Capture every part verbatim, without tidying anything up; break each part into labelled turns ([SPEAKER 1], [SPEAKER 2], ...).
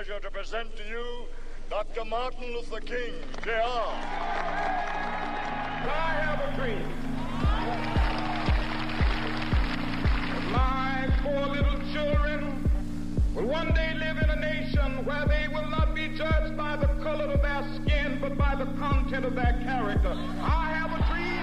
[SPEAKER 1] pleasure to present to you Doctor Martin Luther King, J R
[SPEAKER 2] I have a dream that my poor little children will one day live in a nation where they will not be judged by the color of their skin, but by the content of their character. I have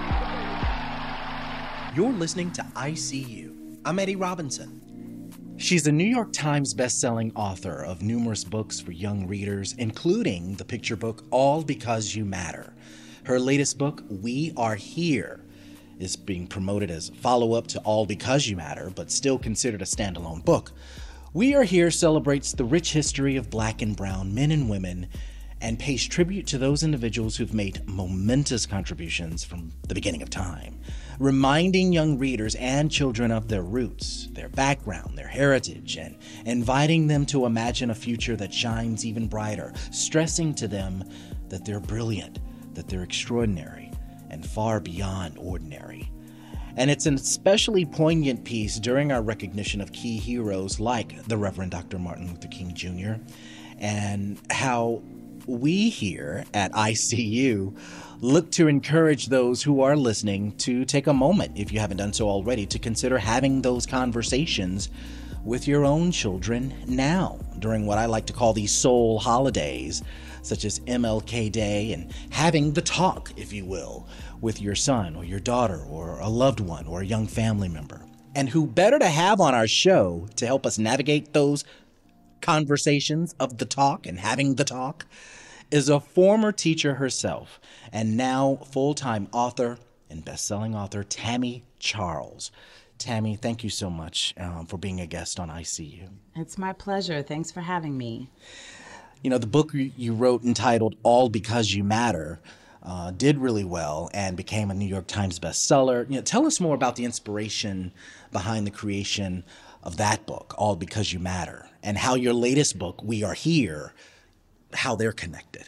[SPEAKER 2] a dream.
[SPEAKER 3] You're listening to I C U. I'm Eddie Robinson. She's a New York Times bestselling author of numerous books for young readers, including the picture book All Because You Matter. Her latest book, We Are Here, is being promoted as a follow-up to All Because You Matter, but still considered a standalone book. We Are Here celebrates the rich history of Black and brown men and women and pays tribute to those individuals who've made momentous contributions from the beginning of time, reminding young readers and children of their roots, their background, their heritage, and inviting them to imagine a future that shines even brighter, stressing to them that they're brilliant, that they're extraordinary, and far beyond ordinary. And it's an especially poignant piece during our recognition of key heroes like the Reverend Doctor Martin Luther King Junior, and how we here at I C U look to encourage those who are listening to take a moment, if you haven't done so already, to consider having those conversations with your own children now during what I like to call these soul holidays, such as M L K Day, and having the talk, if you will, with your son or your daughter or a loved one or a young family member. And who better to have on our show to help us navigate those conversations of the talk and having the talk is a former teacher herself and now full-time author and best-selling author Tammy Charles. Tammy, thank you so much um, for being a guest on I C U.
[SPEAKER 4] It's my pleasure. Thanks for having me.
[SPEAKER 3] You know, the book you wrote entitled All Because You Matter uh, did really well and became a New York Times bestseller. You know, tell us more about the inspiration behind the creation of that book, All Because You Matter, and how your latest book, We Are Here, how they're connected.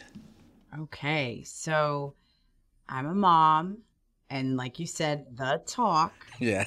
[SPEAKER 4] Okay, so I'm a mom, and like you said, the talk.
[SPEAKER 3] Yeah.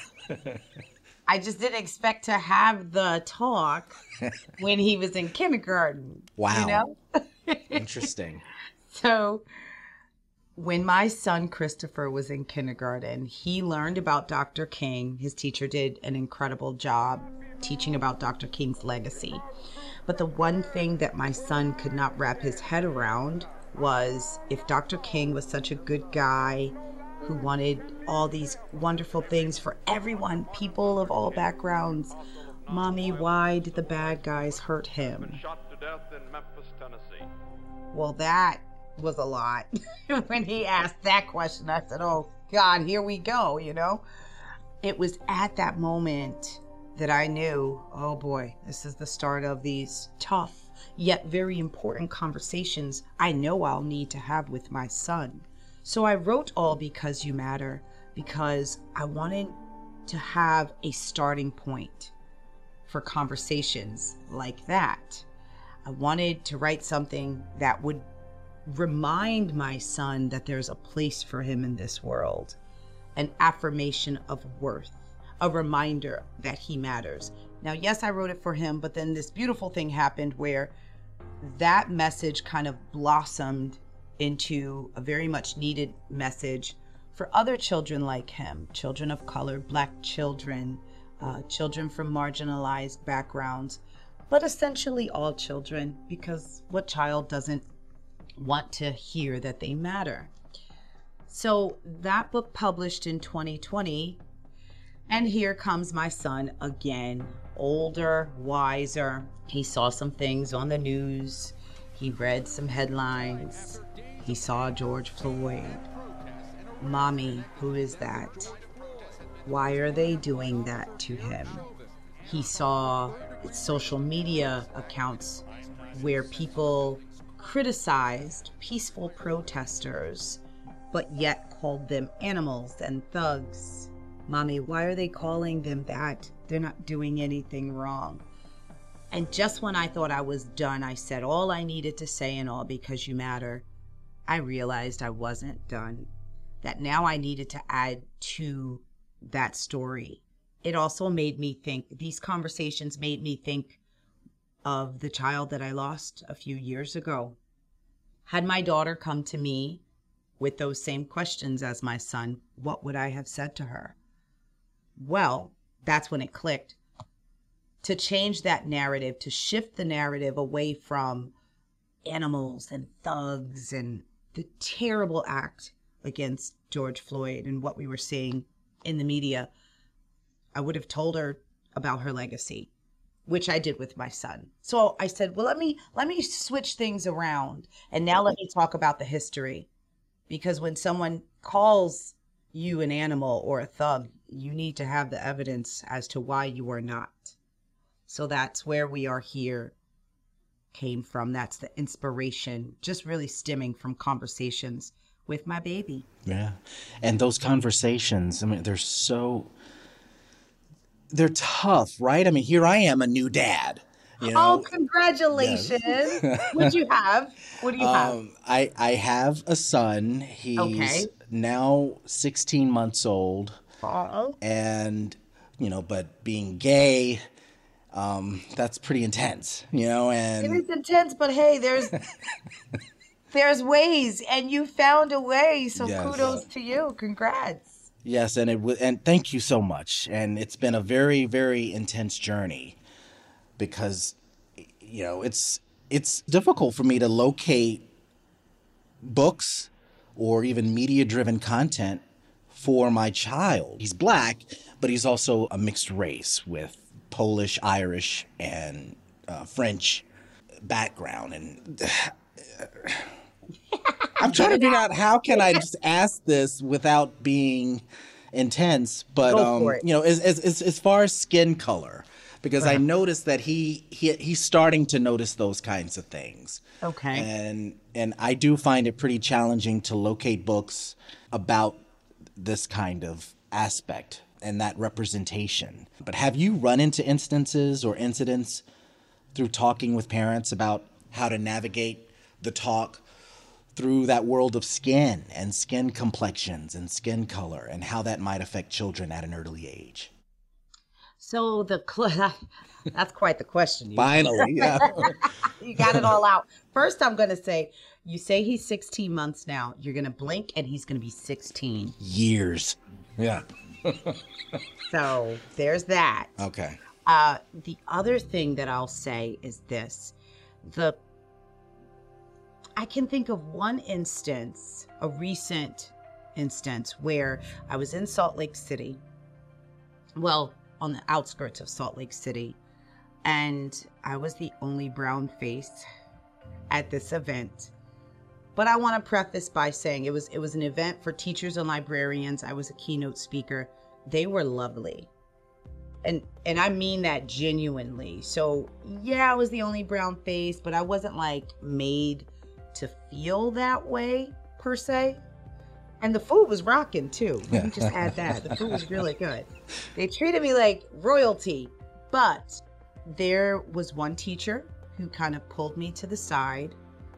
[SPEAKER 4] I just didn't expect to have the talk when he was in kindergarten.
[SPEAKER 3] Wow.
[SPEAKER 4] You know?
[SPEAKER 3] Interesting.
[SPEAKER 4] So when my son Christopher was in kindergarten, he learned about Doctor King. His teacher did an incredible job teaching about Doctor King's legacy. But the one thing that my son could not wrap his head around was, if Doctor King was such a good guy who wanted all these wonderful things for everyone, people of all backgrounds, Mommy, why did the bad guys hurt him?
[SPEAKER 2] Shot to death in Memphis, Tennessee.
[SPEAKER 4] Well, that was a lot. When he asked that question, I said, oh, God, here we go, you know? It was at that moment that I knew, oh boy, this is the start of these tough yet very important conversations I know I'll need to have with my son. So I wrote All Because You Matter because I wanted to have a starting point for conversations like that. I wanted to write something that would remind my son that there's a place for him in this world, an affirmation of worth, a reminder that he matters. Now, yes, I wrote it for him, but then this beautiful thing happened where that message kind of blossomed into a very much needed message for other children like him, children of color, Black children, uh, children from marginalized backgrounds, but essentially all children, because what child doesn't want to hear that they matter? So that book published in twenty twenty, and here comes my son again, older, wiser. He saw some things on the news. He read some headlines. He saw George Floyd. Mommy, who is that? Why are they doing that to him? He saw social media accounts where people criticized peaceful protesters, but yet called them animals and thugs. Mommy, why are they calling them that? They're not doing anything wrong. And just when I thought I was done, I said all I needed to say in All Because You Matter. I realized I wasn't done, that now I needed to add to that story. It also made me think, these conversations made me think of the child that I lost a few years ago. Had my daughter come to me with those same questions as my son, what would I have said to her? Well, that's when it clicked. To change that narrative, to shift the narrative away from animals and thugs and the terrible act against George Floyd and what we were seeing in the media, I would have told her about her legacy, which I did with my son. So I said, well, let me let me switch things around. And now let me talk about the history. Because when someone calls you an animal or a thug, you need to have the evidence as to why you are not. So that's where We Are Here came from. That's the inspiration, just really stemming from conversations with my baby.
[SPEAKER 3] Yeah. And those conversations, I mean, they're so, they're tough, right? I mean, here I am, a new dad. You know?
[SPEAKER 4] Oh, congratulations. Yes. What do you have? What do you have?
[SPEAKER 3] Um, I, I have a son. He's
[SPEAKER 4] okay.
[SPEAKER 3] now sixteen months old.
[SPEAKER 4] Uh-oh.
[SPEAKER 3] And, you know, but being gay, um, that's pretty intense, you know, and
[SPEAKER 4] it is intense, but hey, there's there's ways, and you found a way. So yes. Kudos to you. Congrats.
[SPEAKER 3] Yes, and it w- and thank you so much. And it's been a very, very intense journey because, you know, it's it's difficult for me to locate books or even media-driven content for my child. He's Black, but he's also a mixed race with Polish, Irish, and uh, French background. And uh, I'm trying to figure out how can I just ask this without being intense. But, um, you know, as, as, as far as skin color, because uh-huh. I noticed that he, he he's starting to notice those kinds of things.
[SPEAKER 4] Okay.
[SPEAKER 3] And, and I do find it pretty challenging to locate books about this kind of aspect and that representation. But have you run into instances or incidents through talking with parents about how to navigate the talk through that world of skin and skin complexions and skin color and how that might affect children at an early age?
[SPEAKER 4] So the cl- that's quite the question. You
[SPEAKER 3] Finally, yeah.
[SPEAKER 4] You got it all out. First, I'm going to say, you say he's sixteen months now. You're going to blink and he's going to be sixteen.
[SPEAKER 3] Years. Yeah.
[SPEAKER 4] So there's that.
[SPEAKER 3] Okay.
[SPEAKER 4] Uh, the other thing that I'll say is this. The I can think of one instance, a recent instance, where I was in Salt Lake City. Well, on the outskirts of Salt Lake City. And I was the only brown face at this event. But I want to preface by saying it was it was an event for teachers and librarians. I was a keynote speaker. They were lovely. And and I mean that genuinely. So yeah, I was the only brown face, but I wasn't like made to feel that way per se. And the food was rocking too. Let me just add that. The food was really good. They treated me like royalty. But there was one teacher who kind of pulled me to the side,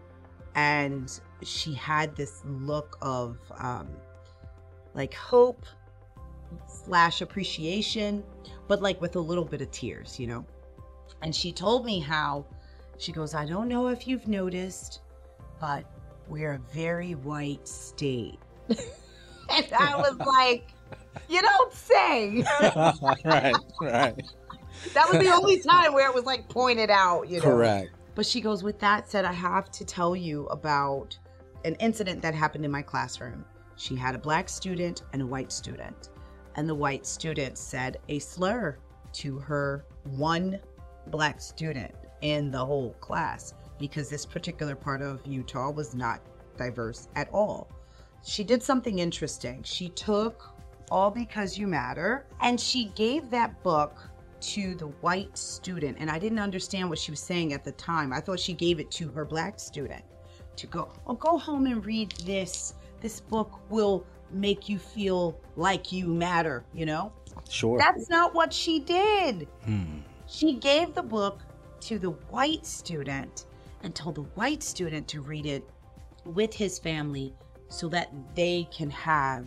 [SPEAKER 4] and she had this look of um, like hope slash appreciation, but like with a little bit of tears, you know. And she told me how, she goes, I don't know if you've noticed, but we're a very white state. And I was like, you don't say.
[SPEAKER 3] Right, right.
[SPEAKER 4] That was the only time where it was like pointed out, you know.
[SPEAKER 3] Correct.
[SPEAKER 4] But she goes, with that said, I have to tell you about an incident that happened in my classroom. She had a Black student and a white student. And the white student said a slur to her one Black student in the whole class, because this particular part of Utah was not diverse at all. She did something interesting. She took All Because You Matter, and she gave that book to the white student. And I didn't understand what she was saying at the time. I thought she gave it to her Black student to go, oh, go home and read this. This book will make you feel like you matter, you know?
[SPEAKER 3] Sure.
[SPEAKER 4] That's not what she did.
[SPEAKER 3] Hmm.
[SPEAKER 4] She gave the book to the white student and told the white student to read it with his family so that they can have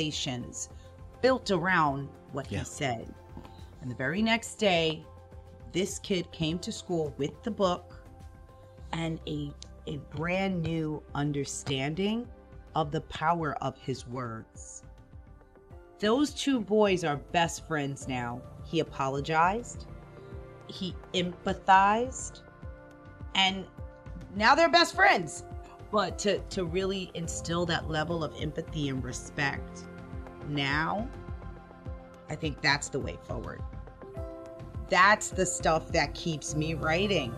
[SPEAKER 4] conversations built around what yeah. he said. And the very next day, this kid came to school with the book and a, a brand new understanding of the power of his words. Those two boys are best friends now. He apologized, he empathized, and now they're best friends. But to, to really instill that level of empathy and respect now, I think that's the way forward. That's the stuff that keeps me writing.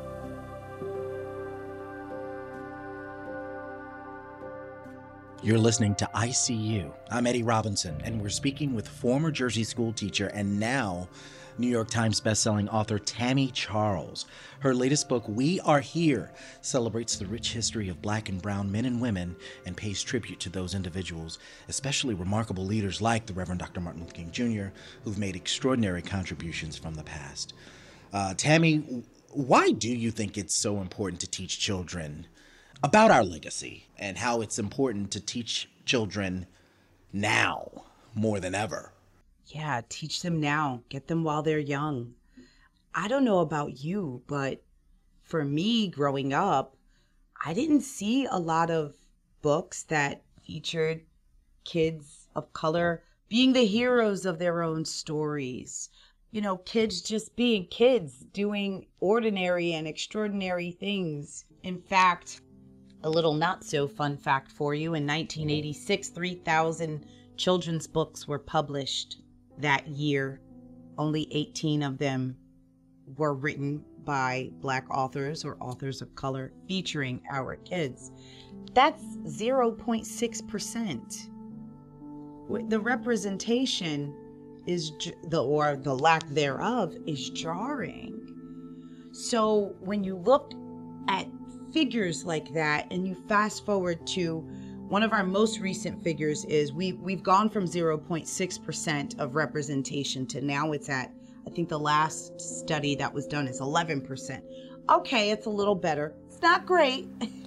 [SPEAKER 3] You're listening to I C U. I'm Eddie Robinson, and we're speaking with former Jersey school teacher and now New York Times bestselling author Tammy Charles. Her latest book, We Are Here, celebrates the rich history of Black and brown men and women and pays tribute to those individuals, especially remarkable leaders like the Reverend Doctor Martin Luther King Junior, who've made extraordinary contributions from the past. Uh, Tammy, why do you think it's so important to teach children about our legacy and how it's important to teach children now more than ever?
[SPEAKER 4] Yeah, teach them now. Get them while they're young. I don't know about you, but for me growing up, I didn't see a lot of books that featured kids of color being the heroes of their own stories. You know, kids just being kids, doing ordinary and extraordinary things. In fact, a little not so fun fact for you, in nineteen eighty-six, three thousand children's books were published that year. Only eighteen of them were written by Black authors or authors of color featuring our kids. That's zero point six percent. The representation is, the or the lack thereof is jarring. So when you look at figures like that and you fast forward to one of our most recent figures, is we, we've gone from zero point six percent of representation to now it's at, I think the last study that was done is eleven percent. Okay, it's a little better. It's not great,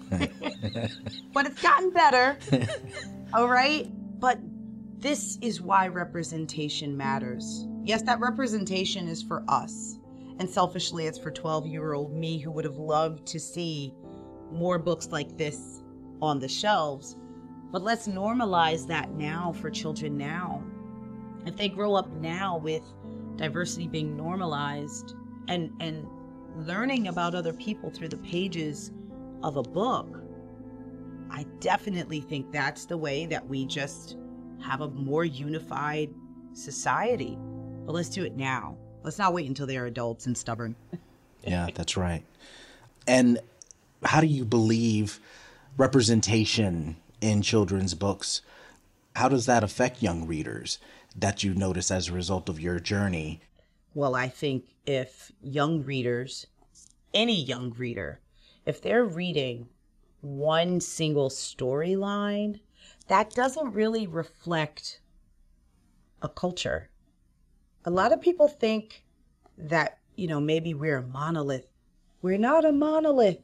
[SPEAKER 4] but it's gotten better. All right? But this is why representation matters. Yes, that representation is for us. And selfishly, it's for twelve-year-old me who would have loved to see more books like this on the shelves. But let's normalize that now for children now. If they grow up now with diversity being normalized and, and learning about other people through the pages of a book, I definitely think that's the way that we just have a more unified society. But let's do it now. Let's not wait until they're adults and stubborn.
[SPEAKER 3] Yeah, that's right. And how do you believe representation in children's books, how does that affect young readers that you notice as a result of your journey?
[SPEAKER 4] Well, I think if young readers, any young reader, if they're reading one single storyline, that doesn't really reflect a culture. A lot of people think that, you know, maybe we're a monolith. We're not a monolith.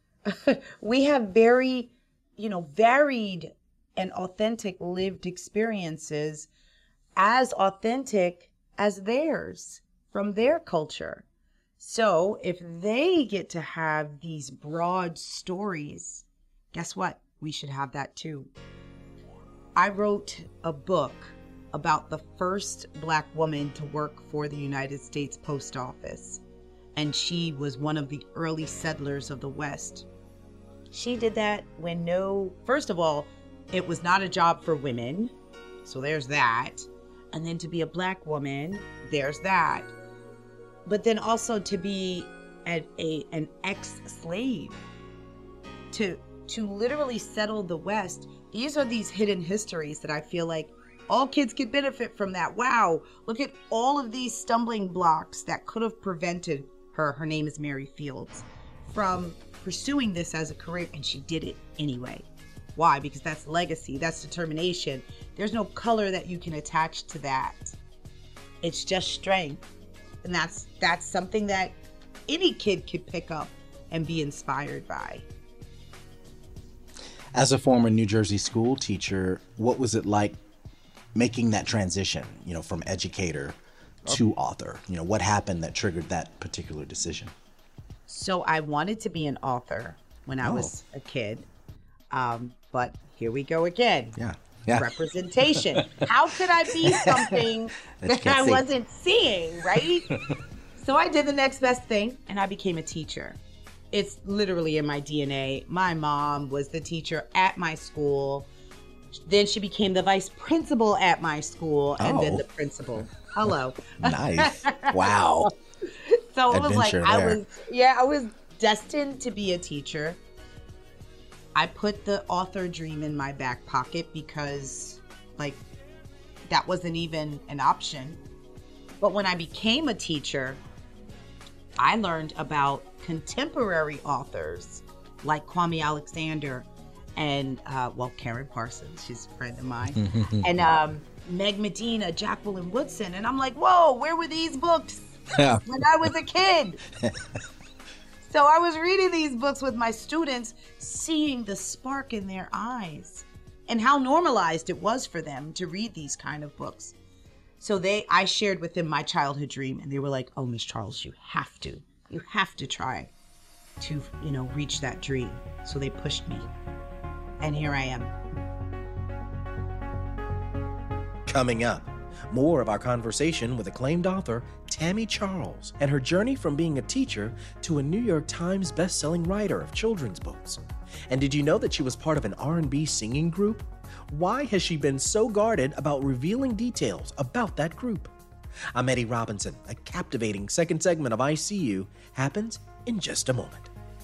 [SPEAKER 4] We have very, you know, varied and authentic lived experiences, as authentic as theirs from their culture. So if they get to have these broad stories, guess what? We should have that too. I wrote a book about the first Black woman to work for the United States Post Office. And she was one of the early settlers of the West. She did that when no, first of all, it was not a job for women. So there's that. And then to be a Black woman, there's that. But then also to be a, a an ex-slave, to to literally settle the West. These are these hidden histories that I feel like all kids could benefit from that. Wow, look at all of these stumbling blocks that could have prevented her, her name is Mary Fields, from pursuing this as a career, and she did it anyway. Why? Because that's legacy, that's determination. There's no color that you can attach to that. It's just strength. And that's that's something that any kid could pick up and be inspired by.
[SPEAKER 3] As a former New Jersey school teacher, what was it like making that transition, you know, from educator to author? You know, what happened that triggered that particular decision?
[SPEAKER 4] So I wanted to be an author when I
[SPEAKER 3] Oh.
[SPEAKER 4] was a kid. Um, but here we go again.
[SPEAKER 3] Yeah. Yeah.
[SPEAKER 4] Representation. How could I be something
[SPEAKER 3] That you
[SPEAKER 4] that
[SPEAKER 3] can't
[SPEAKER 4] I
[SPEAKER 3] see.
[SPEAKER 4] wasn't seeing, right? So I did the next best thing and I became a teacher. It's literally in my D N A. My mom was the teacher at my school. Then she became the vice principal at my school and then
[SPEAKER 3] Oh.
[SPEAKER 4] the principal. Hello.
[SPEAKER 3] Nice. Wow.
[SPEAKER 4] So it was like
[SPEAKER 3] Adventure
[SPEAKER 4] I
[SPEAKER 3] there.
[SPEAKER 4] was, yeah, I was destined to be a teacher. I put the author dream in my back pocket because, like, that wasn't even an option. But when I became a teacher, I learned about contemporary authors like Kwame Alexander and, uh, well, Karen Parsons, she's a friend of mine, and um, Meg Medina, Jacqueline Woodson. And I'm like, whoa, where were these books
[SPEAKER 3] Yeah.
[SPEAKER 4] when I was a kid? So I was reading these books with my students, seeing the spark in their eyes and how normalized it was for them to read these kind of books. So they, I shared with them my childhood dream and they were like, oh, Miss Charles, you have to, you have to try to, you know, reach that dream. So they pushed me and here I am.
[SPEAKER 3] Coming up, more of our conversation with acclaimed author Tammy Charles and her journey from being a teacher to a New York Times best-selling writer of children's books. And did you know that she was part of an R and B singing group? Why has she been so guarded about revealing details about that group? I'm Eddie Robinson. A captivating second segment of I C U happens in just a moment.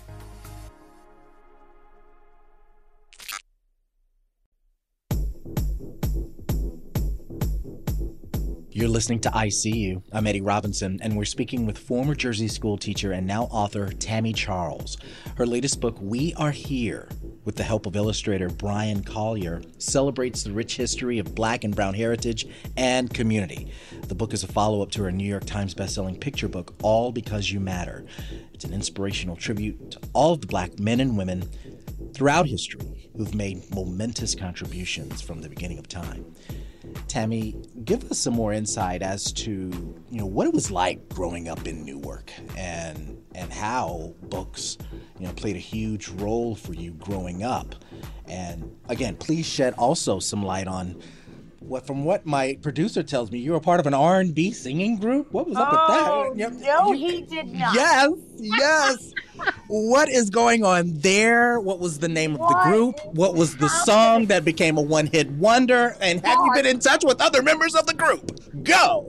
[SPEAKER 3] You're listening to I C U. I'm Eddie Robinson, and we're speaking with former Jersey school teacher and now author Tammy Charles. Her latest book, We Are Here, with the help of illustrator Brian Collier, celebrates the rich history of Black and Brown heritage and community. The book is a follow-up to her New York Times bestselling picture book, All Because You Matter. It's an inspirational tribute to all of the Black men and women throughout history who've made momentous contributions from the beginning of time. Tammy, give us some more insight as to, you know, what it was like growing up in Newark and and how books, you know, played a huge role for you growing up. And again, please shed also some light on what, from what my producer tells me, you were part of an R and B singing group. What was up
[SPEAKER 4] Oh,
[SPEAKER 3] with that? You-
[SPEAKER 4] no,
[SPEAKER 3] you-
[SPEAKER 4] he did not.
[SPEAKER 3] Yes, yes. What is going on there? What was the name of the
[SPEAKER 4] What
[SPEAKER 3] group?
[SPEAKER 4] is
[SPEAKER 3] What was the
[SPEAKER 4] happening?
[SPEAKER 3] song that became a one-hit wonder? And have you
[SPEAKER 4] What?
[SPEAKER 3] been in touch with other members of the group? Go!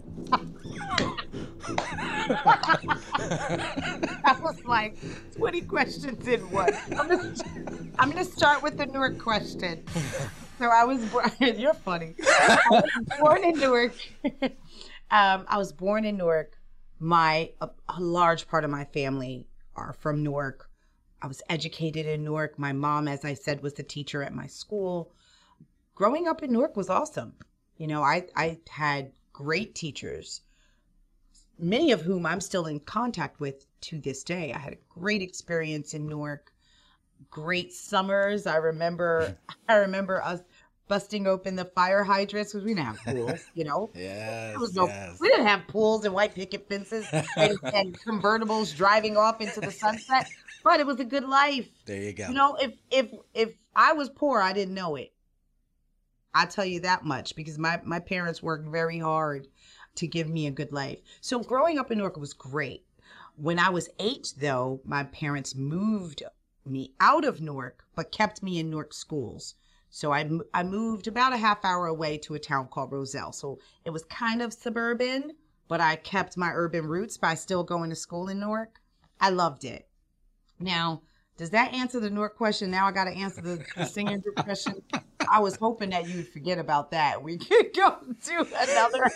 [SPEAKER 4] That was like twenty questions in one. I'm gonna, I'm gonna start with the Newark question. So I was born, you're funny. I was born in Newark. um, I was born in Newark. My, a, a large part of my family are from Newark. I was educated in Newark. My mom, as I said, was the teacher at my school. Growing up in Newark was awesome. You know, I, I had great teachers, many of whom I'm still in contact with to this day. I had a great experience in Newark. Great summers. I remember I remember us busting open the fire hydrants because we didn't have pools, you know.
[SPEAKER 3] Yes,
[SPEAKER 4] There was no,
[SPEAKER 3] yes.
[SPEAKER 4] we didn't have pools and white picket fences and, and convertibles driving off into the sunset, but it was a good life.
[SPEAKER 3] There you go.
[SPEAKER 4] You know, if if if I was poor, I didn't know it. I tell you that much because my my parents worked very hard to give me a good life. So growing up in Newark was great. When I was eight, though, my parents moved me out of Newark, but kept me in Newark schools. So I, mo- I moved about a half hour away to a town called Roselle. So it was kind of suburban, but I kept my urban roots by still going to school in Newark. I loved it. Now, does that answer the Newark question? Now I got to answer the, the singing group question. I was hoping that you'd forget about that. We could go to another.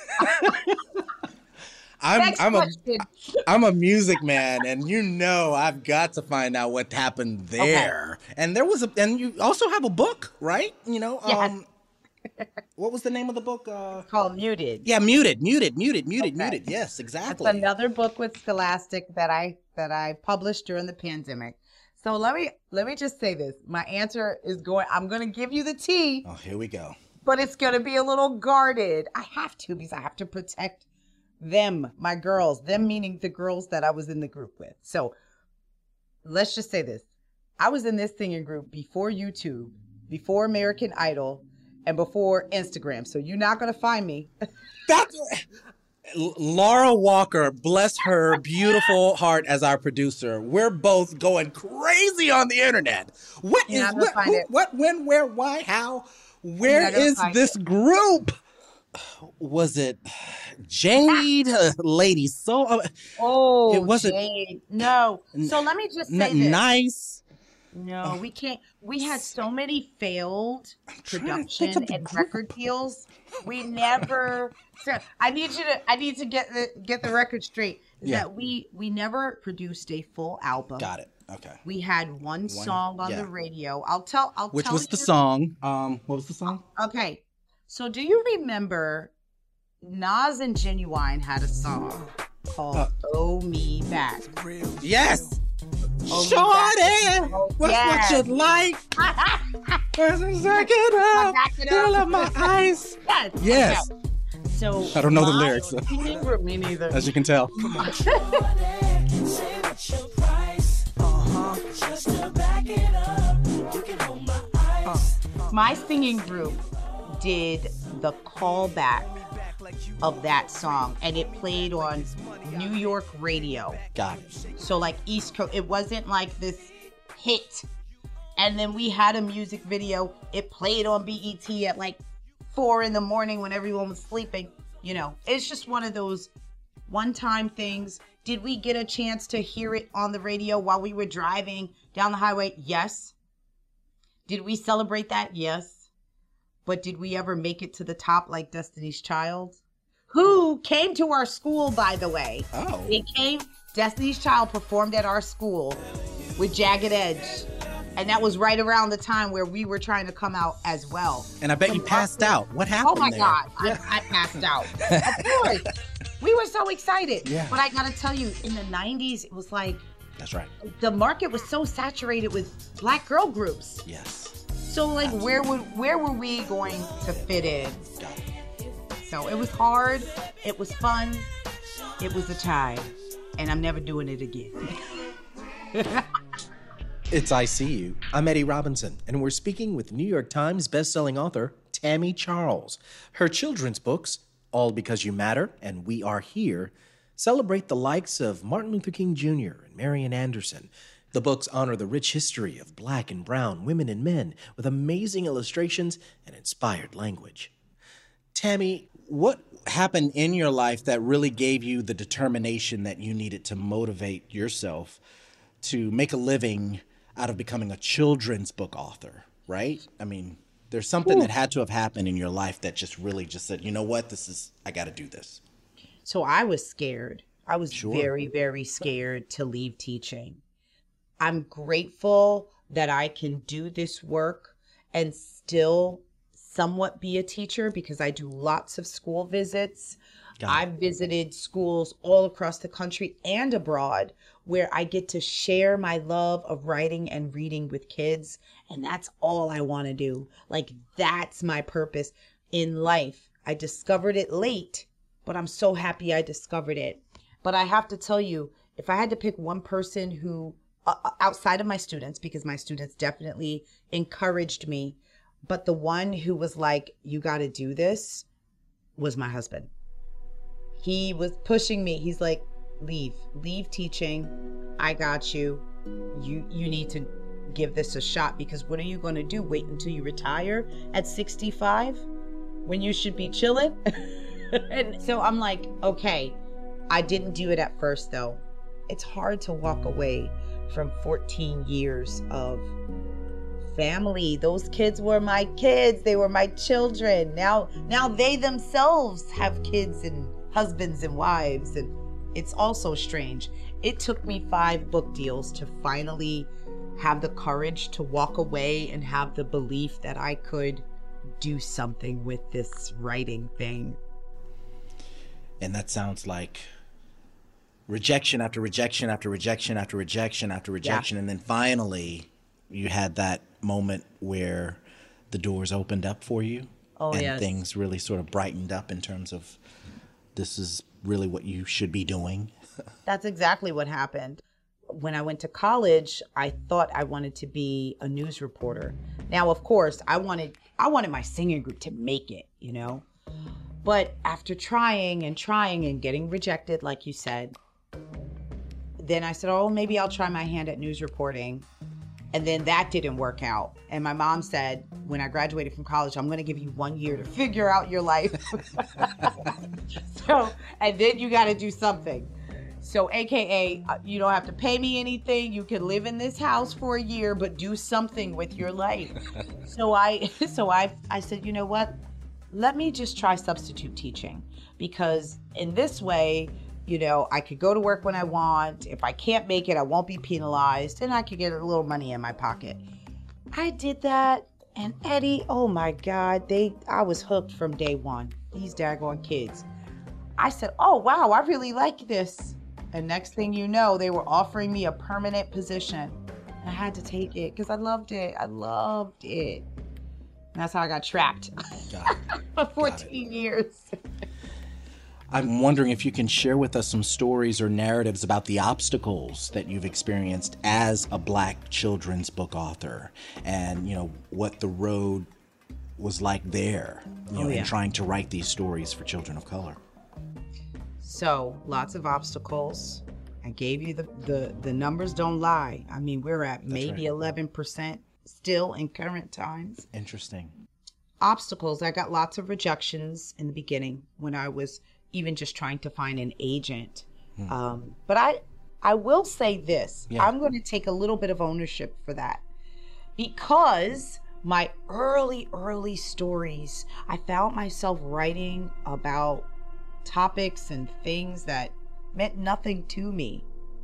[SPEAKER 3] I'm
[SPEAKER 4] Next
[SPEAKER 3] I'm a
[SPEAKER 4] question.
[SPEAKER 3] I'm a music man, and you know I've got to find out what happened there. And there was a, and you also have a book, right? You know,
[SPEAKER 4] Yes.
[SPEAKER 3] um, what was the name of the book? Uh,
[SPEAKER 4] Called Muted.
[SPEAKER 3] yeah, muted, muted, muted, muted,
[SPEAKER 4] Okay.
[SPEAKER 3] muted. Yes,
[SPEAKER 4] That's
[SPEAKER 3] exactly.
[SPEAKER 4] another book with Scholastic that I that I published during the pandemic. So let me let me just say this. My answer is going. I'm going to give you the tea,
[SPEAKER 3] Oh, here we go.
[SPEAKER 4] but it's going to be a little guarded. I have to because I have to protect them, my girls, them meaning the girls that I was in the group with. So let's just say this. I was in this singing group before YouTube, before American Idol, and before Instagram. So you're not going to find me.
[SPEAKER 3] That's Laura Walker, bless her beautiful heart as our producer. We're both going crazy on the internet. What
[SPEAKER 4] You're
[SPEAKER 3] is
[SPEAKER 4] not gonna
[SPEAKER 3] what,
[SPEAKER 4] find
[SPEAKER 3] who,
[SPEAKER 4] it.
[SPEAKER 3] what, when, where, why, how?
[SPEAKER 4] You're
[SPEAKER 3] Where
[SPEAKER 4] not gonna
[SPEAKER 3] is
[SPEAKER 4] find
[SPEAKER 3] this
[SPEAKER 4] it.
[SPEAKER 3] group? Was it Jade, uh, Lady Soul? Uh,
[SPEAKER 4] Oh,
[SPEAKER 3] It wasn't-
[SPEAKER 4] Jade. No. So let me just say
[SPEAKER 3] n-
[SPEAKER 4] this.
[SPEAKER 3] nice.
[SPEAKER 4] No, we can't. We had so many failed
[SPEAKER 3] trying to
[SPEAKER 4] production
[SPEAKER 3] think of the
[SPEAKER 4] and
[SPEAKER 3] group.
[SPEAKER 4] record deals. We never. So I need you to. I need to get the get the record straight. Is
[SPEAKER 3] Yeah.
[SPEAKER 4] That we we never produced a full album.
[SPEAKER 3] Got it. Okay.
[SPEAKER 4] We had one, song on
[SPEAKER 3] yeah.
[SPEAKER 4] the radio. I'll tell. I'll
[SPEAKER 3] Which
[SPEAKER 4] tell
[SPEAKER 3] was the
[SPEAKER 4] you-
[SPEAKER 3] song? Um, what was the song?
[SPEAKER 4] Okay, so do you remember Nas and Genuine had a song called
[SPEAKER 3] Uh,
[SPEAKER 4] "Oh Me Back"?
[SPEAKER 3] Yes.
[SPEAKER 4] Oh,
[SPEAKER 3] Shorty,
[SPEAKER 4] Oh,
[SPEAKER 3] what's
[SPEAKER 4] yes.
[SPEAKER 3] what you like? Where's the second up?
[SPEAKER 4] Back it
[SPEAKER 3] Fill
[SPEAKER 4] up.
[SPEAKER 3] up my eyes.
[SPEAKER 4] Yes.
[SPEAKER 3] Yes.
[SPEAKER 4] Okay. So
[SPEAKER 3] I don't know the
[SPEAKER 4] my
[SPEAKER 3] lyrics, though.
[SPEAKER 4] singing group, me neither.
[SPEAKER 3] As you can tell.
[SPEAKER 4] My singing group did the callback of that song, and it played on New York radio.
[SPEAKER 3] Got it.
[SPEAKER 4] So like East Coast, it wasn't like this hit. And then we had a music video. It played on B E T at like four in the morning when everyone was sleeping. You know, it's just one of those one-time things. Did we get a chance to hear it on the radio while we were driving down the highway? Yes. Did we celebrate that? Yes. But did we ever make it to the top like Destiny's Child? Who came to our school, by the way.
[SPEAKER 3] Oh.
[SPEAKER 4] They came, Destiny's Child performed at our school with Jagged Edge. And that was right around the time where we were trying to come out as well.
[SPEAKER 3] And I bet you passed out. What happened
[SPEAKER 4] Oh my
[SPEAKER 3] there?
[SPEAKER 4] God, I, I passed out. Of course. We were so excited.
[SPEAKER 3] Yeah.
[SPEAKER 4] But I gotta tell you, in the nineties, it was like,
[SPEAKER 3] That's right.
[SPEAKER 4] the market was so saturated with black girl groups.
[SPEAKER 3] Yes.
[SPEAKER 4] So like, where would where were we going to fit in?
[SPEAKER 3] Got it.
[SPEAKER 4] So it was hard. It was fun. It was a time, and I'm never doing it again.
[SPEAKER 3] It's I See You. I'm Eddie Robinson, and we're speaking with New York Times bestselling author Tammy Charles. Her children's books, All Because You Matter and We Are Here, celebrate the likes of Martin Luther King Junior and Marian Anderson. The books honor the rich history of black and brown women and men with amazing illustrations and inspired language. Tammy, what happened in your life that really gave you the determination that you needed to motivate yourself to make a living out of becoming a children's book author, right? I mean, there's something
[SPEAKER 4] Ooh.
[SPEAKER 3] that had to have happened in your life that just really just said, you know what, this is, I got to do this.
[SPEAKER 4] So I was scared. I was
[SPEAKER 3] Sure.
[SPEAKER 4] very, very scared to leave teaching. I'm grateful that I can do this work and still somewhat be a teacher because I do lots of school visits.
[SPEAKER 3] Got it.
[SPEAKER 4] I've visited schools all across the country and abroad where I get to share my love of writing and reading with kids. And that's all I want to do. Like, that's my purpose in life. I discovered it late, but I'm so happy I discovered it. But I have to tell you, if I had to pick one person who, uh, outside of my students, because my students definitely encouraged me, but the one who was like, you got to do this, was my husband. He was pushing me. He's like, leave, leave teaching. I got you. You, you need to give this a shot, because what are you going to do? Wait until you retire at sixty-five when you should be chilling? And so I'm like, okay, I didn't do it at first though. It's hard to walk away from fourteen years of family. Those kids were my kids. They were my children. Now, now they themselves have kids and husbands and wives, and it's also strange. It took me five book deals to finally have the courage to walk away and have the belief that I could do something with this writing thing.
[SPEAKER 3] And that sounds like rejection after rejection after rejection after rejection after rejection.
[SPEAKER 4] Yeah.
[SPEAKER 3] And then finally you had that moment where the doors opened up for you.
[SPEAKER 4] Oh,
[SPEAKER 3] and
[SPEAKER 4] yes.
[SPEAKER 3] things really sort of brightened up in terms of this is really what you should be doing?
[SPEAKER 4] That's exactly what happened. When I went to college, I thought I wanted to be a news reporter. Now, of course, I wanted I wanted my singing group to make it, you know. But after trying and trying and getting rejected, like you said, then I said, oh, maybe I'll try my hand at news reporting. And then that didn't work out. And my mom said, when I graduated from college, I'm going to give you one year to figure out your life. So, and then you got to do something. So A K A, you don't have to pay me anything. You can live in this house for a year, but do something with your life. so I, so I, I said, you know what? Let me just try substitute teaching, because in this way, you know, I could go to work when I want. If I can't make it, I won't be penalized, and I could get a little money in my pocket. I did that, and Eddie, oh my God, they, I was hooked from day one. These daggone kids. I said, oh wow, I really like this. And next thing you know, they were offering me a permanent position. I had to take it because I loved it. I loved it. And that's how I got trapped for fourteen years.
[SPEAKER 3] I'm wondering if you can share with us some stories or narratives about the obstacles that you've experienced as a Black children's book author, and, you know, what the road was like there, you know,
[SPEAKER 4] oh, yeah.
[SPEAKER 3] in trying to write these stories for children of color.
[SPEAKER 4] So lots of obstacles. I gave you the, the, the numbers don't lie. I mean, we're at
[SPEAKER 3] That's
[SPEAKER 4] maybe
[SPEAKER 3] right.
[SPEAKER 4] eleven percent still in current times.
[SPEAKER 3] Interesting.
[SPEAKER 4] Obstacles. I got lots of rejections in the beginning when I was even just trying to find an agent. Hmm. Um, but I, I will say this. Yeah. I'm going to take a little bit of ownership for that, because my early, early stories, I found myself writing about topics and things that meant nothing to me.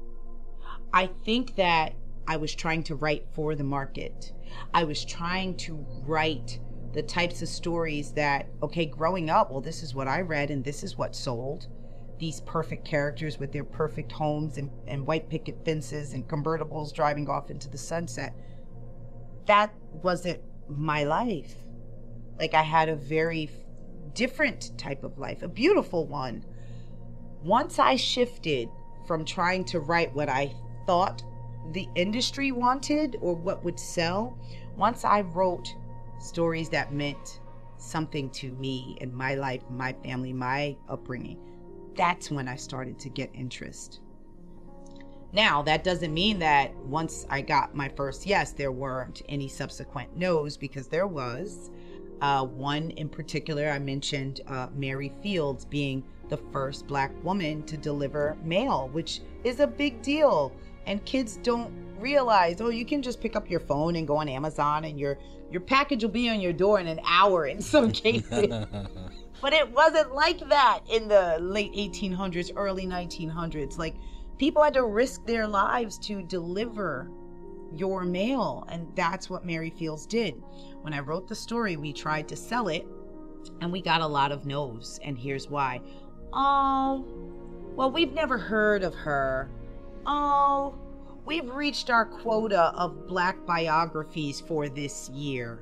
[SPEAKER 4] I think that I was trying to write for the market. I was trying to write the types of stories that, okay, growing up, well, this is what I read and this is what sold. These perfect characters with their perfect homes and, and white picket fences and convertibles driving off into the sunset. That wasn't my life. Like, I had a very different type of life, a beautiful one. Once I shifted from trying to write what I thought the industry wanted or what would sell, once I wrote stories that meant something to me and my life, my family, my upbringing, that's when I started to get interest. Now, that doesn't mean that once I got my first yes, there weren't any subsequent no's, because there was. Uh, one in particular, I mentioned uh, Mary Fields being the first Black woman to deliver mail, which is a big deal. And kids don't realize, oh, you can just pick up your phone and go on Amazon and your, your package will be on your door in an hour in some cases. But it wasn't like that in the late eighteen hundreds, early nineteen hundreds. Like, people had to risk their lives to deliver your mail. And that's what Mary Fields did. When I wrote the story, we tried to sell it and we got a lot of no's. And here's why. Oh, well, we've never heard of her. Oh, we've reached our quota of Black biographies for this year.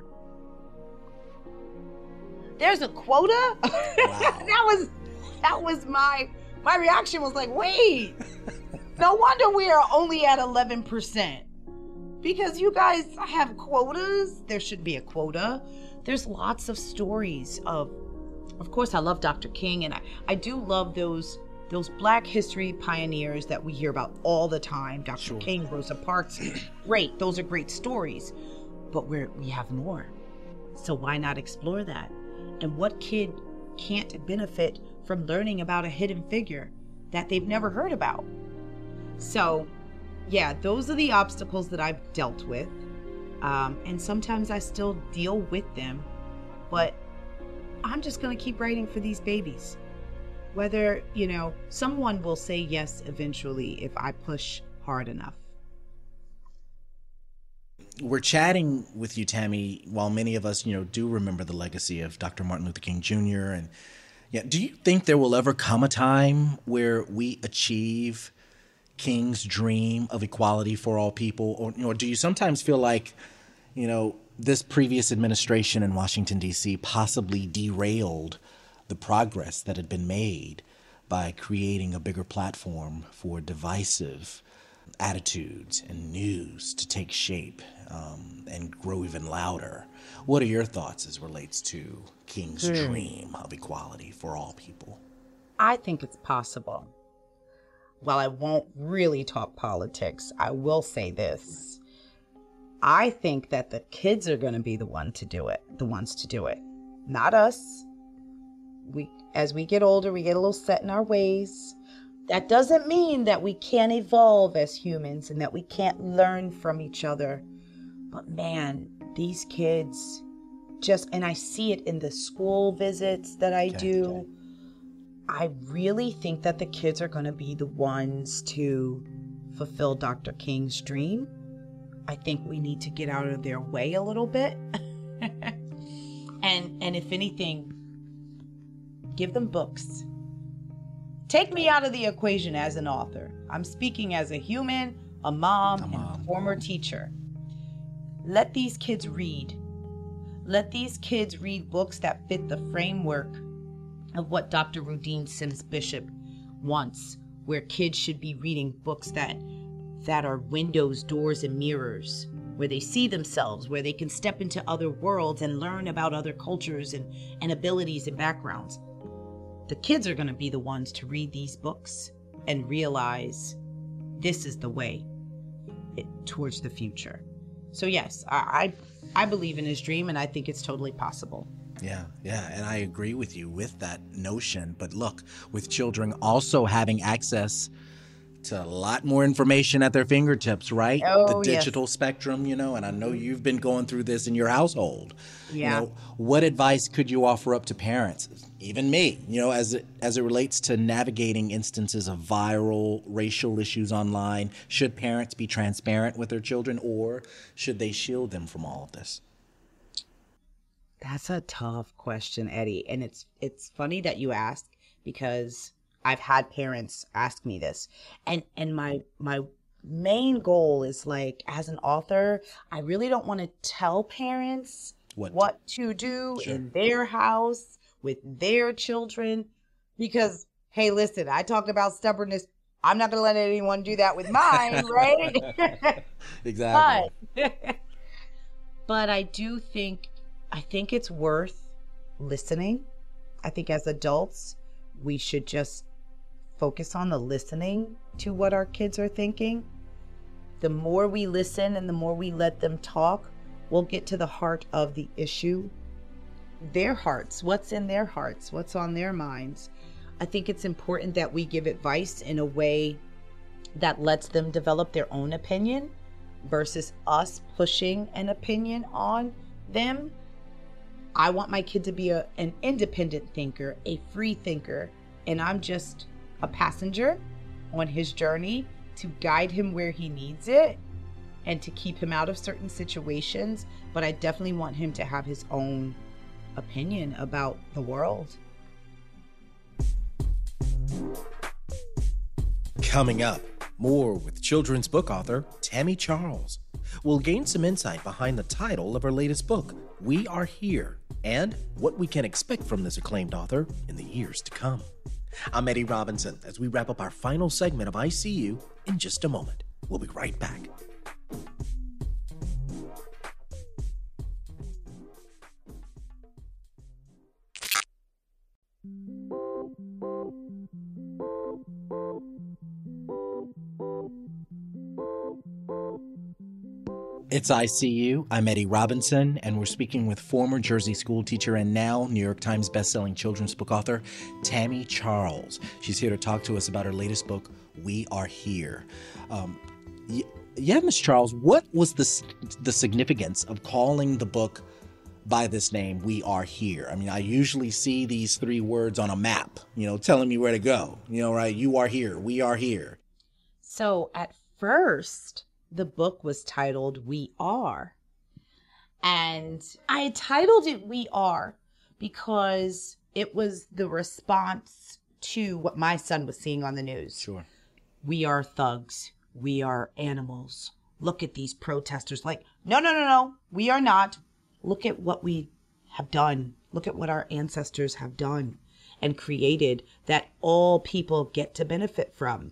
[SPEAKER 4] There's a quota? Wow. that was that was my my reaction was like, wait, no wonder we are only at eleven percent. Because you guys have quotas. There should be a quota. There's lots of stories of, of course, I love Doctor King, and I, I do love those those Black history pioneers that we hear about all the time. Doctor Sure. King, Rosa Parks, great. Those are great stories. But we're, we have more. So why not explore that? And what kid can't benefit from learning about a hidden figure that they've never heard about? So, yeah, those are the obstacles that I've dealt with. Um, and sometimes I still deal with them. But I'm just going to keep writing for these babies. Whether, you know, someone will say yes eventually if I push hard enough.
[SPEAKER 3] We're chatting with you, Tammy, while many of us, you know, do remember the legacy of Doctor Martin Luther King Junior And yeah, do you think there will ever come a time where we achieve King's dream of equality for all people? Or, you know, do you sometimes feel like, you know, this previous administration in Washington, D C possibly derailed the progress that had been made by creating a bigger platform for divisive attitudes and news to take shape um, and grow even louder. What are your thoughts as relates to King's mm. dream of equality for all people?
[SPEAKER 4] I think it's possible. While I won't really talk politics, I will say this. I think that the kids are going to be the one to do it, the ones to do it, not us. We, as we get older, we get a little set in our ways. That doesn't mean that we can't evolve as humans and that we can't learn from each other. But man, these kids just, and I see it in the school visits that I okay, do. Okay. I really think that the kids are going to be the ones to fulfill Doctor King's dream. I think we need to get out of their way a little bit. and and if anything, give them books. Take me out of the equation as an author. I'm speaking as a human, a mom, a mom. and a former teacher. Let these kids read. Let these kids read books that fit the framework of what Doctor Rudine Sims Bishop wants, where kids should be reading books that that are windows, doors, and mirrors, where they see themselves, where they can step into other worlds and learn about other cultures and, and abilities and backgrounds. The kids are going to be the ones to read these books and realize this is the way it, towards the future. So yes, I, I I believe in his dream, and I think it's totally possible.
[SPEAKER 3] Yeah, yeah, and I agree with you with that notion. But look, with children also having access to a lot more information at their fingertips, right?
[SPEAKER 4] Oh,
[SPEAKER 3] the digital
[SPEAKER 4] yes.
[SPEAKER 3] spectrum, you know, and I know you've been going through this in your household.
[SPEAKER 4] Yeah.
[SPEAKER 3] You know, what advice could you offer up to parents, even me, you know, as it, as it relates to navigating instances of viral racial issues online? Should parents be transparent with their children, or should they shield them from all of this?
[SPEAKER 4] That's a tough question, Eddie. And it's it's funny that you ask, because I've had parents ask me this. And and my my main goal is, like, as an author, I really don't want to tell parents what, what to do sure. in their house with their children, because, hey, listen, I talked about stubbornness. I'm not going to let anyone do that with mine, right?
[SPEAKER 3] Exactly.
[SPEAKER 4] But, but I do think I think it's worth listening. I think as adults, we should just focus on the listening to what our kids are thinking. The more we listen and the more we let them talk, we'll get to the heart of the issue. Their hearts, what's in their hearts, what's on their minds. I think it's important that we give advice in a way that lets them develop their own opinion versus us pushing an opinion on them. I want my kid to be a, an independent thinker, a free thinker, and I'm just a passenger on his journey to guide him where he needs it and to keep him out of certain situations. But I definitely want him to have his own opinion about the world.
[SPEAKER 5] Coming up, more with children's book author Tammy Charles. We'll gain some insight behind the title of her latest book, We Are Here, and what we can expect from this acclaimed author in the years to come. I'm Eddie Robinson as we wrap up our final segment of I C U in just a moment. We'll be right back.
[SPEAKER 3] It's I C U. I'm Eddie Robinson, and we're speaking with former Jersey school teacher and now New York Times bestselling children's book author Tammy Charles. She's here to talk to us about her latest book, We Are Here. Um, y- yeah, Miz Charles, what was the the significance of calling the book by this name, We Are Here? I mean, I usually see these three words on a map, you know, telling me where to go. You know, right? You are here. We are here.
[SPEAKER 4] So at first, the book was titled We Are. And I titled it We Are because it was the response to what my son was seeing on the news.
[SPEAKER 3] Sure.
[SPEAKER 4] We are thugs. We are animals. Look at these protesters. Like, no, no, no, no. We are not. Look at what we have done. Look at what our ancestors have done. and created that all people get to benefit from.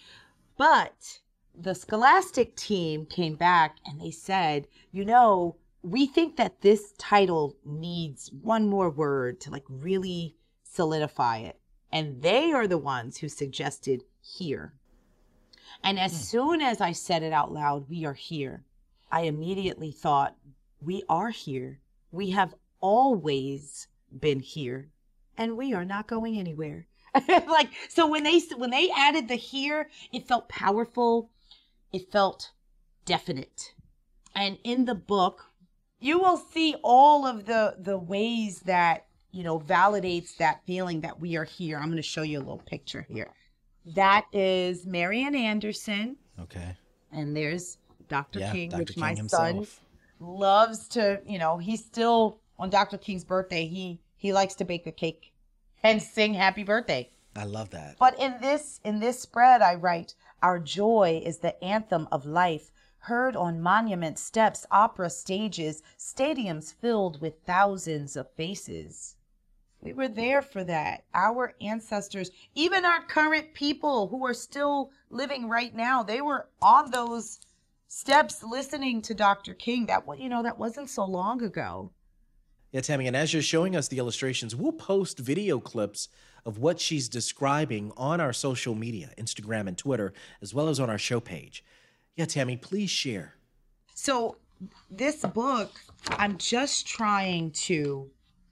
[SPEAKER 4] But the Scholastic team came back and they said, you know, we think that this title needs one more word to like really solidify it. And they are the ones who suggested here. And as soon as I said it out loud, we are here, I immediately thought, we are here. We have always been here, and we are not going anywhere. Like, so when they when they added the here, it felt powerful. It felt definite. And in the book, you will see all of the the ways that, you know, validates that feeling that we are here. I'm going to show you a little picture here. That is Marian Anderson.
[SPEAKER 3] Okay.
[SPEAKER 4] And there's Doctor
[SPEAKER 3] Yeah,
[SPEAKER 4] King,
[SPEAKER 3] Doctor
[SPEAKER 4] which
[SPEAKER 3] King
[SPEAKER 4] my
[SPEAKER 3] himself.
[SPEAKER 4] son loves to, you know, he's still on Doctor King's birthday. He he likes to bake a cake and sing happy birthday.
[SPEAKER 3] I love that.
[SPEAKER 4] But in this in this spread, I write, our joy is the anthem of life, heard on monument steps, opera stages, stadiums filled with thousands of faces. We were there for that. Our ancestors, even our current people who are still living right now, they were on those steps listening to Doctor King. That, you know, that wasn't so long ago.
[SPEAKER 5] Yeah, Tammy, and as you're showing us the illustrations, we'll post video clips of what she's describing on our social media, Instagram and Twitter, as well as on our show page. Yeah, Tammy, please share.
[SPEAKER 4] So this book, I'm just trying to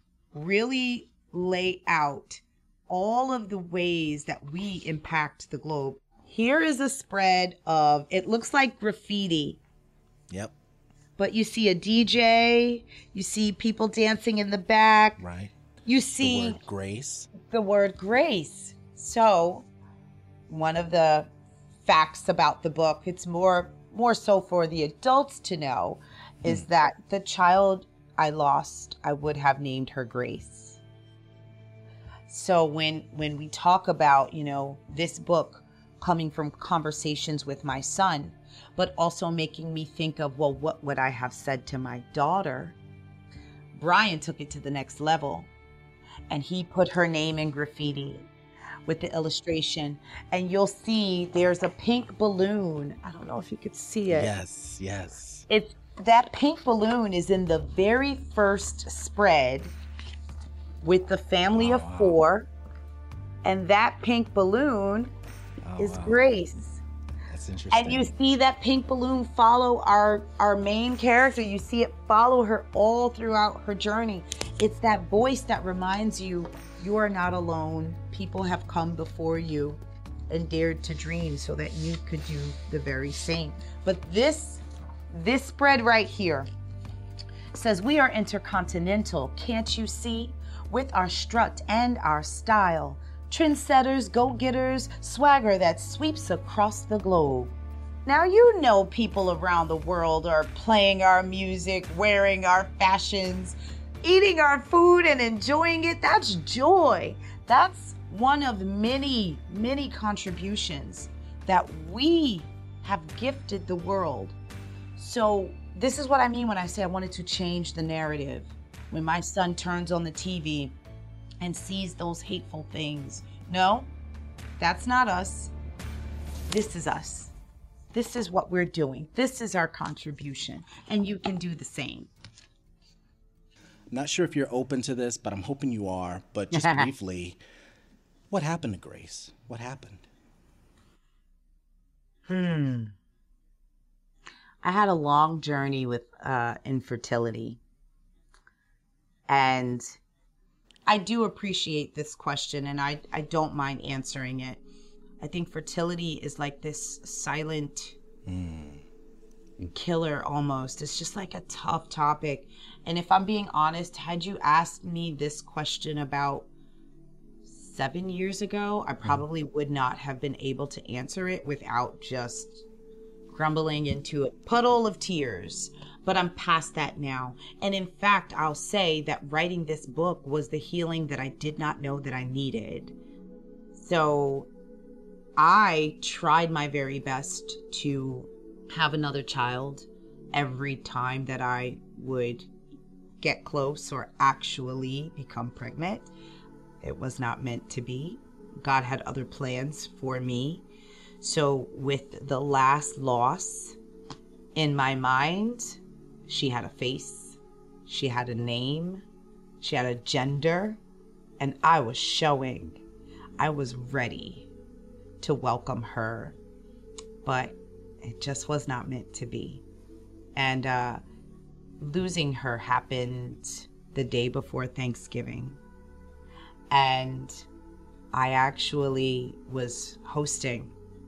[SPEAKER 4] really lay out all of the ways that we impact the globe. Here is a spread of, it looks like graffiti.
[SPEAKER 3] Yep.
[SPEAKER 4] But you see a D J, you see people dancing in the back.
[SPEAKER 3] Right.
[SPEAKER 4] You see
[SPEAKER 3] The word grace.
[SPEAKER 4] the word grace. So one of the facts about the book, it's more more so for the adults to know, is that the child I lost, I would have named her Grace. So when when we talk about, you know, this book coming from conversations with my son, but also making me think of, well, what would I have said to my daughter? Brian took it to the next level, and he put her name in graffiti with the illustration, and you'll see there's a pink balloon. I don't know if you could see it.
[SPEAKER 3] Yes, yes.
[SPEAKER 4] It's that pink balloon is in the very first spread with the family
[SPEAKER 3] Oh,
[SPEAKER 4] of
[SPEAKER 3] wow.
[SPEAKER 4] four, and that pink balloon
[SPEAKER 3] Oh,
[SPEAKER 4] is
[SPEAKER 3] wow.
[SPEAKER 4] Grace.
[SPEAKER 3] That's interesting.
[SPEAKER 4] And you see that pink balloon follow our our main character. You see it follow her all throughout her journey. It's that voice that reminds you, you are not alone. People have come before you and dared to dream so that you could do the very same. But this this spread right here says, we are intercontinental, can't you see? With our strut and our style, trendsetters, go-getters, swagger that sweeps across the globe. Now, you know, people around the world are playing our music, wearing our fashions, eating our food and enjoying it. That's joy. That's one of many, many contributions that we have gifted the world. So this is what I mean when I say I wanted to change the narrative. When my son turns on the T V and sees those hateful things. No, that's not us. This is us. This is what we're doing. This is our contribution. And you can do the same.
[SPEAKER 3] Not sure if you're open to this, but I'm hoping you are. But just briefly, what happened to Grace? What happened?
[SPEAKER 4] Hmm. I had a long journey with uh, infertility. And I do appreciate this question, and I, I don't mind answering it. I think fertility is like this silent
[SPEAKER 3] Mm.
[SPEAKER 4] killer almost. It's just like a tough topic. And if I'm being honest, had you asked me this question about seven years ago, I probably would not have been able to answer it without just crumbling into a puddle of tears. But I'm past that now. And in fact, I'll say that writing this book was the healing that I did not know that I needed. So I tried my very best to have another child every time that I would get close or actually become pregnant. It was not meant to be. God had other plans for me. So with the last loss, in my mind, she had a face, she had a name, she had a gender, and I was showing. I was ready to welcome her, but it just was not meant to be. And uh, losing her happened the day before Thanksgiving. And I actually was hosting.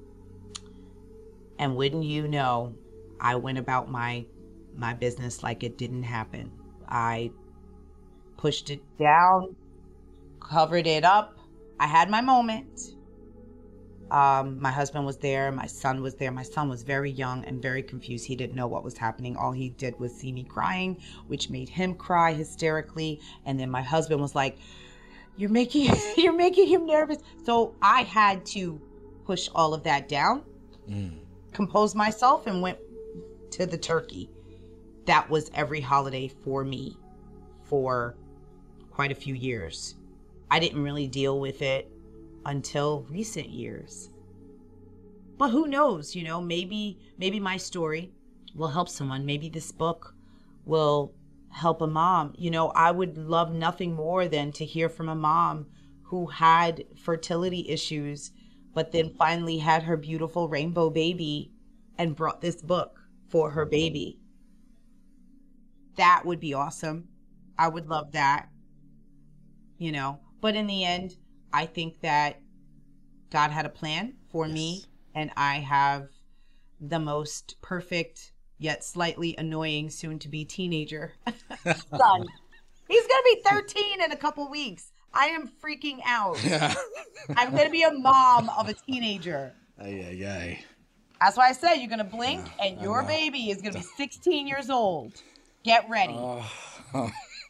[SPEAKER 4] And wouldn't you know, I went about my my business like it didn't happen. I pushed it down, covered it up. I had my moment. Um, my husband was there. My son was there. My son was very young and very confused. He didn't know what was happening. All he did was see me crying, which made him cry hysterically. And then my husband was like, "You're making you're making him nervous." So I had to push all of that down, mm. compose myself, and went to the turkey. That was every holiday for me for quite a few years. I didn't really deal with it until recent years. But who knows, you know, maybe maybe my story will help someone. Maybe this book will help a mom. You know, I would love nothing more than to hear from a mom who had fertility issues, but then finally had her beautiful rainbow baby and brought this book for her baby. That would be awesome. I would love that, you know. But in the end, I think that God had a plan for yes. me, and I have the most perfect yet slightly annoying soon-to-be teenager son. He's going to be thirteen in a couple weeks. I am freaking out. Yeah. I'm going to be a mom of a teenager.
[SPEAKER 3] Ay, ay, ay.
[SPEAKER 4] That's why I said you're going to blink, yeah, and your baby is going to be sixteen years old. Get ready. Uh, oh.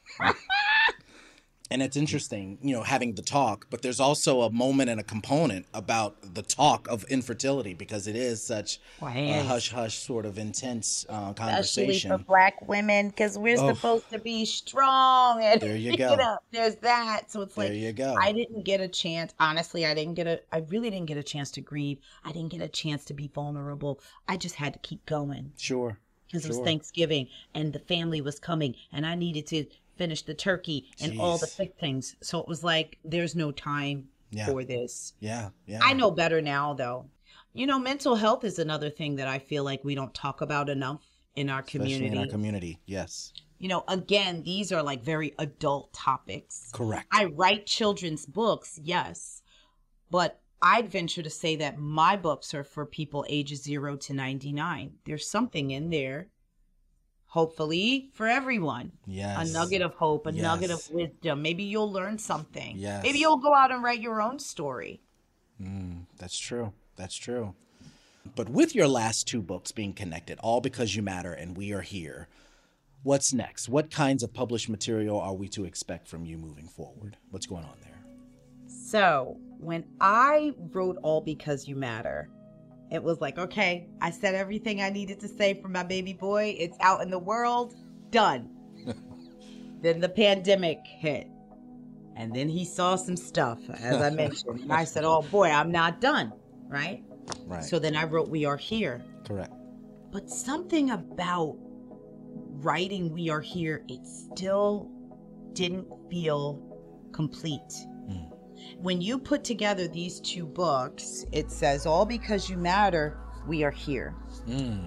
[SPEAKER 3] And it's interesting, you know, having the talk, but there's also a moment and a component about the talk of infertility, because it is such well, a hush-hush sort of intense uh, conversation.
[SPEAKER 4] Especially for Black women, because we're oh. supposed to be strong. And,
[SPEAKER 3] there you go.
[SPEAKER 4] You know, there's that. So it's like,
[SPEAKER 3] there you go.
[SPEAKER 4] I didn't get a chance. Honestly, I didn't get a, I really didn't get a chance to grieve. I didn't get a chance to be vulnerable. I just had to keep going.
[SPEAKER 3] Sure.
[SPEAKER 4] Because
[SPEAKER 3] sure.
[SPEAKER 4] it was Thanksgiving and the family was coming and I needed to finish the turkey and Jeez. all the thick things. So it was like, there's no time yeah. for this.
[SPEAKER 3] Yeah, yeah.
[SPEAKER 4] I know better now, though. You know, mental health is another thing that I feel like we don't talk about enough in our
[SPEAKER 3] Especially
[SPEAKER 4] community.
[SPEAKER 3] in our community, yes.
[SPEAKER 4] You know, again, these are like very adult topics.
[SPEAKER 3] Correct.
[SPEAKER 4] I write children's books, yes. But I'd venture to say that my books are for people ages zero to ninety-nine. There's something in there. Hopefully for everyone.
[SPEAKER 3] Yes.
[SPEAKER 4] A nugget of hope, a
[SPEAKER 3] yes.
[SPEAKER 4] nugget of wisdom. Maybe you'll learn something.
[SPEAKER 3] Yes.
[SPEAKER 4] Maybe you'll go out and write your own story.
[SPEAKER 3] Mm, that's true. That's true. But with your last two books being connected, All Because You Matter and We Are Here, what's next? What kinds of published material are we to expect from you moving forward? What's going on there?
[SPEAKER 4] So when I wrote All Because You Matter, it was like, okay, I said everything I needed to say for my baby boy. It's out in the world. Done. Then the pandemic hit. And then he saw some stuff, as I mentioned. And I said, oh, boy, I'm not done. Right?
[SPEAKER 3] Right.
[SPEAKER 4] So then I wrote We Are Here.
[SPEAKER 3] Correct.
[SPEAKER 4] But something about writing We Are Here, it still didn't feel complete. Mm. When you put together these two books, it says, All Because You Matter, We Are Here. Mm.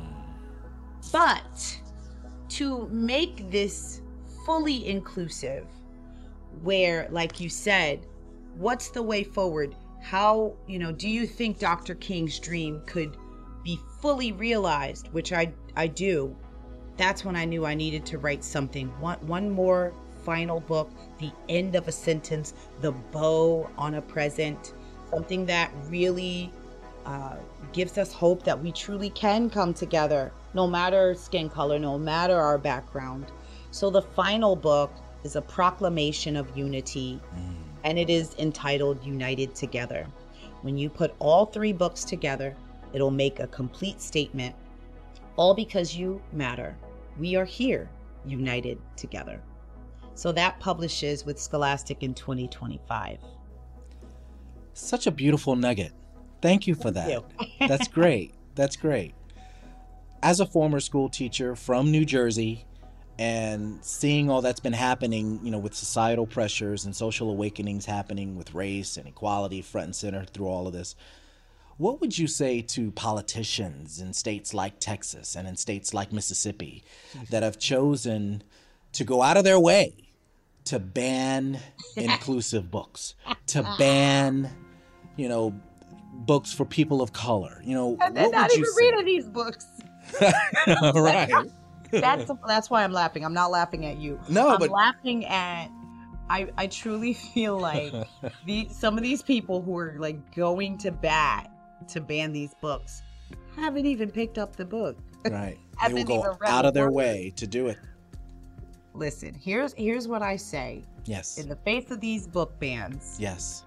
[SPEAKER 4] But to make this fully inclusive, where, like you said, what's the way forward? How, you know, do you think Doctor King's dream could be fully realized, which I, I do? That's when I knew I needed to write something. One, one more final book, the end of a sentence, the bow on a present, something that really uh, gives us hope that we truly can come together, no matter skin color, no matter our background. So the final book is a proclamation of unity, mm. and it is entitled United Together. When you put all three books together, it'll make a complete statement. All because you matter. We are here, united together. So that publishes with Scholastic in twenty twenty-five.
[SPEAKER 3] Such a beautiful nugget. Thank you for that.
[SPEAKER 4] you.
[SPEAKER 3] That's great. That's great. As a former school teacher from New Jersey and seeing all that's been happening, you know, with societal pressures and social awakenings happening with race and equality front and center through all of this, what would you say to politicians in states like Texas and in states like Mississippi that have chosen to go out of their way to ban inclusive books, to ban, you know, books for people of color? You know,
[SPEAKER 4] And they're
[SPEAKER 3] what
[SPEAKER 4] not
[SPEAKER 3] would
[SPEAKER 4] even
[SPEAKER 3] you say?
[SPEAKER 4] reading these books.
[SPEAKER 3] Right.
[SPEAKER 4] That's that's why I'm laughing. I'm not laughing at you.
[SPEAKER 3] No,
[SPEAKER 4] I'm
[SPEAKER 3] but-
[SPEAKER 4] laughing at. I I truly feel like the some of these people who are like going to bat to ban these books haven't even picked up the book.
[SPEAKER 3] Right. They
[SPEAKER 4] Haven't
[SPEAKER 3] will go
[SPEAKER 4] even read
[SPEAKER 3] out
[SPEAKER 4] the
[SPEAKER 3] of their
[SPEAKER 4] word.
[SPEAKER 3] way to do it.
[SPEAKER 4] Listen, here's here's what I say.
[SPEAKER 3] Yes.
[SPEAKER 4] In the face of these book bans,
[SPEAKER 3] Yes.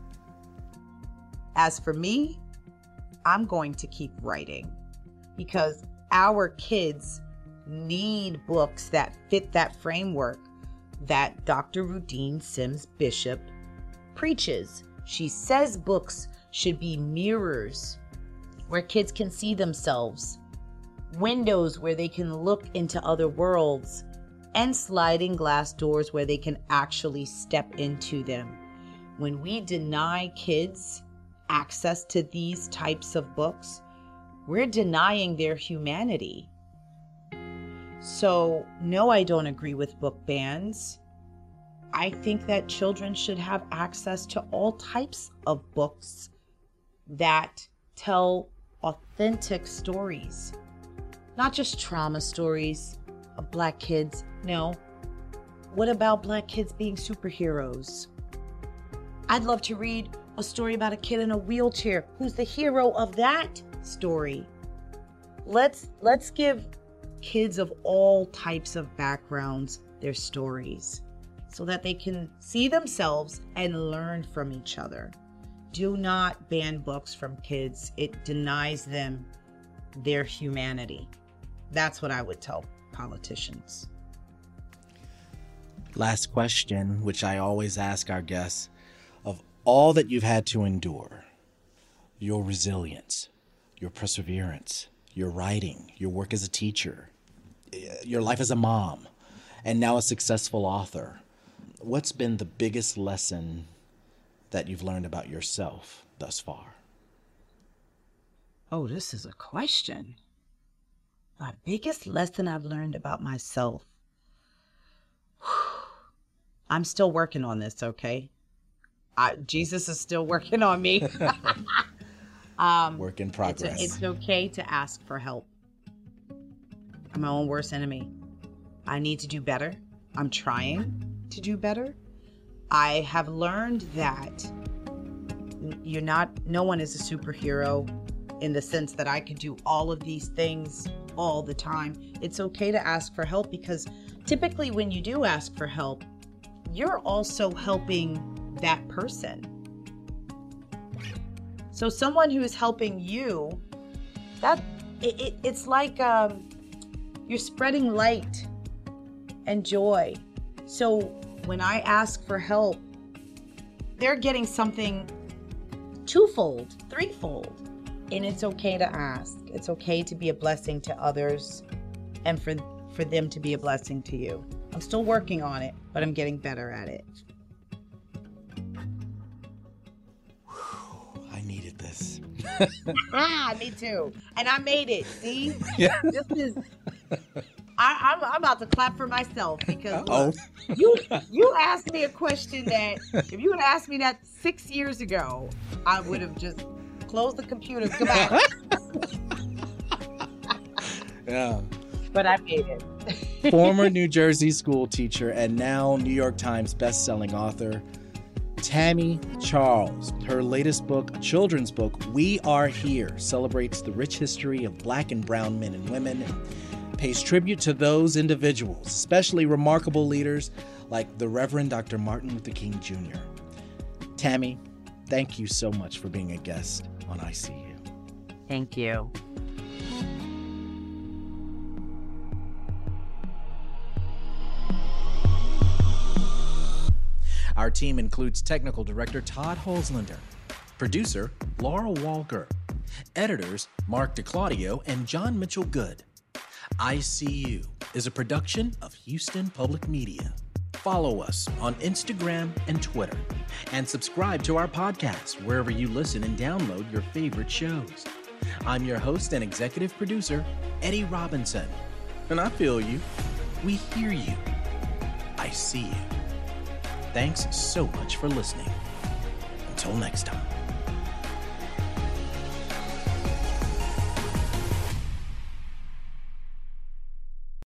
[SPEAKER 4] as for me, I'm going to keep writing because our kids need books that fit that framework that Doctor Rudine Sims Bishop preaches. She says books should be mirrors where kids can see themselves, windows where they can look into other worlds, and sliding glass doors where they can actually step into them. When we deny kids access to these types of books, we're denying their humanity. So, no, I don't agree with book bans. I think that children should have access to all types of books that tell authentic stories, not just trauma stories of Black kids. No. What about Black kids being superheroes? I'd love to read a story about a kid in a wheelchair who's the hero of that story. Let's let's give kids of all types of backgrounds their stories so that they can see themselves and learn from each other. Do not ban books from kids. It denies them their humanity. That's what I would tell politicians.
[SPEAKER 3] Last question, which I always ask our guests. Of all that you've had to endure, your resilience, your perseverance, your writing, your work as a teacher, your life as a mom, and now a successful author, what's been the biggest lesson that you've learned about yourself thus far?
[SPEAKER 4] Oh, this is a question. My biggest lesson I've learned about myself. I'm still working on this, okay? I, Jesus is still working on me. um,
[SPEAKER 3] Work in
[SPEAKER 4] it's,
[SPEAKER 3] progress.
[SPEAKER 4] it's okay to ask for help. I'm my own worst enemy. I need to do better. I'm trying to do better. I have learned that you're not, no one is a superhero in the sense that I can do all of these things all the time. It's okay to ask for help because typically when you do ask for help, you're also helping that person. So someone who is helping you, that it, it, it's like um, you're spreading light and joy. So when I ask for help, they're getting something twofold, threefold. And it's okay to ask. It's okay to be a blessing to others and for for them to be a blessing to you. I'm still working on it, but I'm getting better at it.
[SPEAKER 3] I needed this.
[SPEAKER 4] Ah, me too. And I made it. See?
[SPEAKER 3] Yeah.
[SPEAKER 4] This is I, I'm, I'm about to clap for myself because
[SPEAKER 3] Oh.
[SPEAKER 4] look, you you asked me a question that if you had asked me that six years ago, I would have just closed the computer. Goodbye.
[SPEAKER 3] Yeah.
[SPEAKER 4] But I made it.
[SPEAKER 3] Former New Jersey school teacher and now New York Times bestselling author, Tammy Charles. Her latest book, a children's book, We Are Here, celebrates the rich history of Black and brown men and women and pays tribute to those individuals, especially remarkable leaders like the Reverend Doctor Martin Luther King Junior Tammy, thank you so much for being a guest on I See You.
[SPEAKER 4] Thank you.
[SPEAKER 3] Our team includes technical director Todd Holzlander, producer Laura Walker, editors Mark DeClaudio and John Mitchell Good. I C U is a production of Houston Public Media. Follow us on Instagram and Twitter, and subscribe to our podcast wherever you listen and download your favorite shows. I'm your host and executive producer, Eddie Robinson. And I feel you. We hear you. I see you. Thanks so much for listening. Until next time.